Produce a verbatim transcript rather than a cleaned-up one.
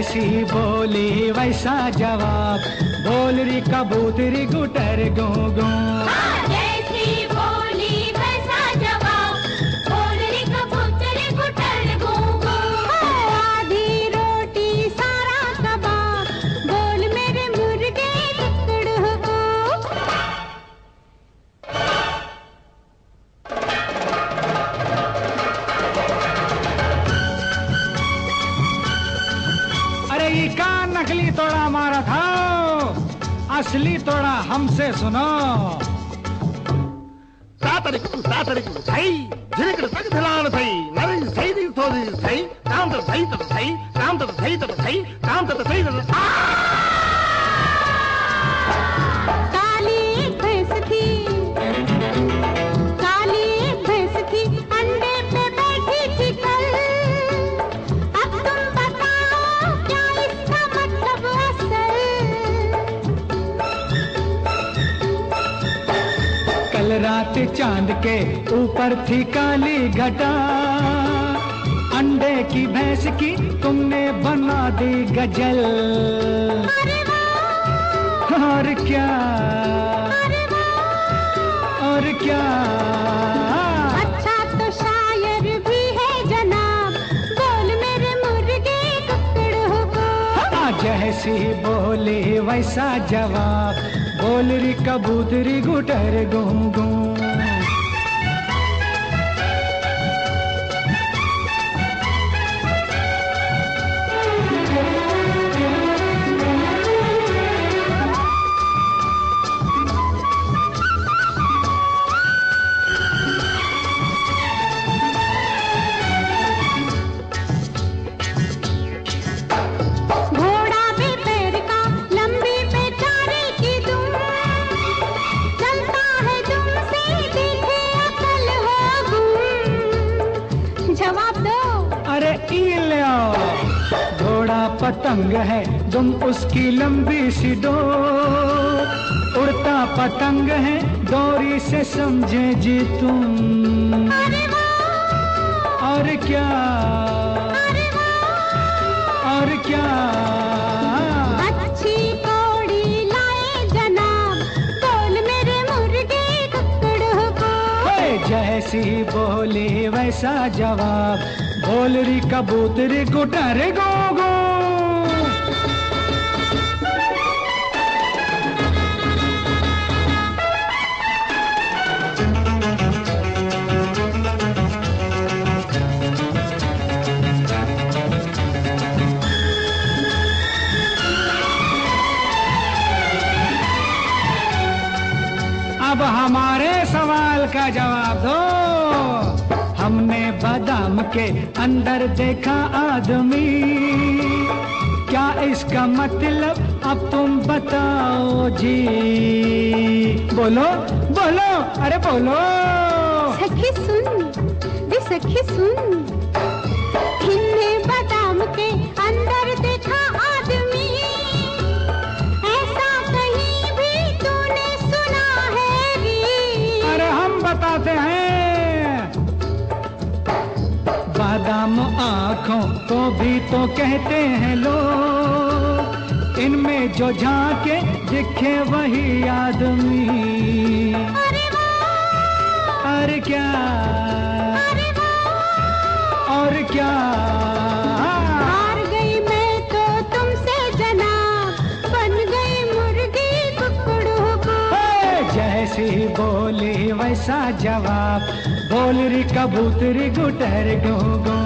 जैसी बोली वैसा जवाब, बोल री कबूतरी गुटर गू गू। जैसी बोली वैसा जवाब, बोल री कबूतरी गुटर गू गू। आधी रोटी सारा कबाब, बोल मेरे मुर्गे कुकड़ू को। अरे ये का नकली तोड़ा मारा था, असली तोड़ा हमसे सुनो। सातरिक सातरिक सही झिरक तक धिलान सही नरी सही दी थोड़ी सही काम तो सही तो सही काम तो सही तो सही काम तो सही तो। काली एक भैंस थी, काली एक भैंस थी, अंडे पे बैठी थी कल। अब तुम बताओ क्या इसका मतलब असल। कल रात चांद के ऊपर थी काली घटा, अंडे की भैंस की तुमने बना दी गजल। अरे वाह, और क्या, अरे वाह, और क्या। अच्छा तो शायर भी है जनाब, बोल मेरे मुर्गे कुकड़ू को। हाँ, जैसी बोली वैसा जवाब, बोल री कबूतरी गुटर गू गू। घोड़ा भी पैर का, लंबी पे चारे की दुम, चलता है दुम से देखे अकल हो गुम। जवाब दो। अरे ई ले आओ, घोड़ा पतंग है तुम उसकी लंबी सी डोर, उड़ता पतंग है डोरी से समझे जी तुम। अरे वाह, और क्या, अरे वाह, और क्या। अच्छी कौड़ी लाए जनाब, बोल मेरे मुर्गे कुकड़ू को। ओए, जैसी बोली वैसा जवाब, बोल री कबूतरी गुटर गो गो। अब हमारे सवाल का जवाब दो। हमने बादाम के अंदर देखा आदमी, क्या इसका मतलब अब तुम बताओ जी। बोलो बोलो, अरे बोलो। सखी सुन, वे सखी सुन, हमने बादाम के अंदर देखा आदमी, ऐसा कहीं भी तूने सुना है री। अरे हम बताते हैं, बादाम आँखों को भी तो कहते हैं लोग, इनमें जो झांके दिखे वही आदमी। अरे वाह, और क्या, अरे वाह, और क्या। हार गई मैं तो तुमसे जनाब, बन गई मुर्गी कुकड़ू को। ओए, जैसी बोली वैसा जवाब, बोल री कबूतरी गुटर गू गू।